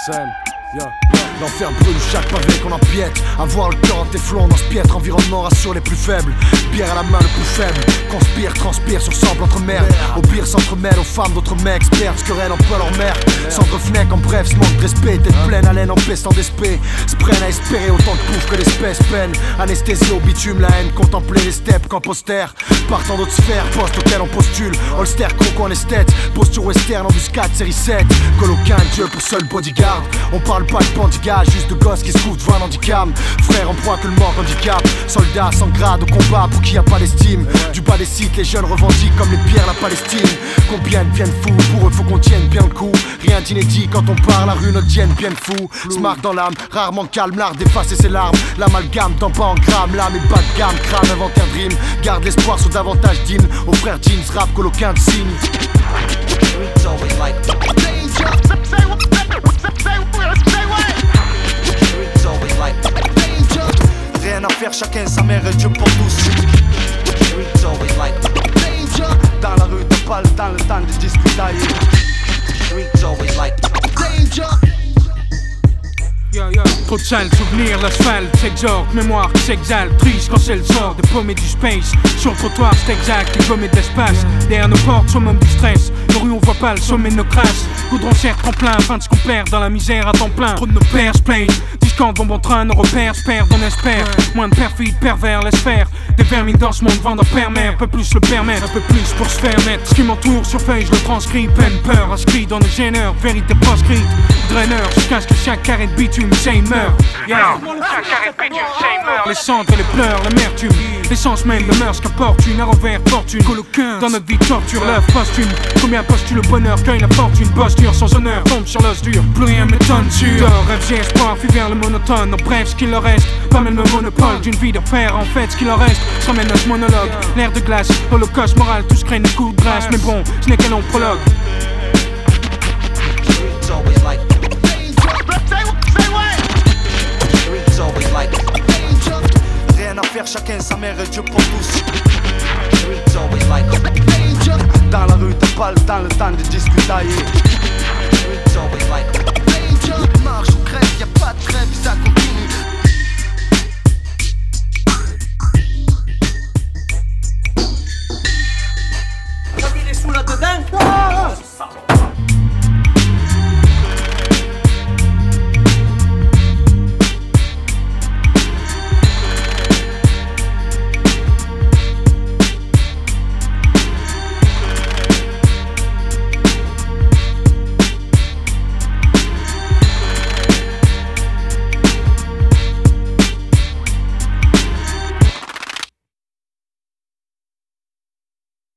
Scène, yeah. L'enfer brûle chaque pavé qu'on empiète. Avoir le cœur en téflon dans ce piètre environnement rassure les plus faibles. Bière à la main le plus faible. Conspire, transpire sur sample entre merde. Au pire s'entremêlent aux femmes d'autres mecs. Experts, se querellent en peu leur mère. Centre Fnec en bref, ce manque de respect. Tête pleine, haleine en pestant d'esprit. Se prennent à espérer autant de pouf que l'espèce peine. Anesthésie au bitume, la haine. Contempler les steppes qu'en poster. Partant d'autres sphères, poste auquel on postule. Holster, croco en esthète. Posture western, embuscade, série 7. Coloquin, Dieu pour seul bodyguard. On parle pas de bandit, juste de gosses qui se couvrent devant un handicap. Frère en proie que le manque handicap. Soldats sans grade au combat pour qui a pas d'estime. Du bas des sites, les jeunes revendiquent comme les pierres la Palestine. Combien deviennent fous, pour eux faut qu'on tienne bien le coup. Rien d'inédit quand on parle, la rue notre tienne bien fou. Se marque dans l'âme, rarement calme, l'art d'effacer ses larmes. L'amalgame tant pas en grammes, l'âme est bas de gamme. Crame, inventaire dream, garde l'espoir sur davantage d'hymnes. Aux frères jeans, rap, coloquin de signe. Rien à faire, chacun sa mère et Dieu pour tous. Dans la rue, t'as pas le temps de discutailler. Trop de sales souvenirs, l'asphalte s'exhorte, mémoire qui s'exalte, triste quand c'est le sort de paumer du space. Sur le trottoir c'est exact, les gommets d'espace. Derrière nos portes, summum du stress. Nos rues on voit pas le sommet de nos crasses. Goudron certes tremplin, afin de se qu'on perd dans la misère à temps plein. Trop de nos pères se plaignent, discante bon train, nos repères se perdent, on espère. Moins de perfides, pervers, laisse faire. Des vermines dans ce monde vendent en permet, un peu plus le permettre, un peu plus pour se faire mettre. Ce qui m'entoure sur feuille, je le transcris, peine, peur, inscrit dans nos gêneurs, vérité proscrite. Draineur, jusqu'à ce que chaque carré de bitume meurt. Yeah. Chaque carré de bitume meurt. Les cendres et les pleurs, l'amertume. L'essence même de mœurs qu'apporte une revers fortune. Dans notre vie de torture, l'œuvre posthume. Combien postule le bonheur, cueille la fortune. Bosse dur sans honneur, tombe sur l'os dur. Plus rien m'étonne sûr. Rêve, j'ai espoir, fuit vers le monotone. En bref, ce qu'il leur reste, pas même le monopole d'une vie de fer. En fait, ce qu'il leur reste, se ramène à ce monologue. L'air de glace, holocauste moral, tous craignent des coups de grâce. Mais bon, ce n'est qu'un long prologue. Rien à faire, chacun sa mère et Dieu pour tous. Dans la rue, t'as pas le temps de discutailler.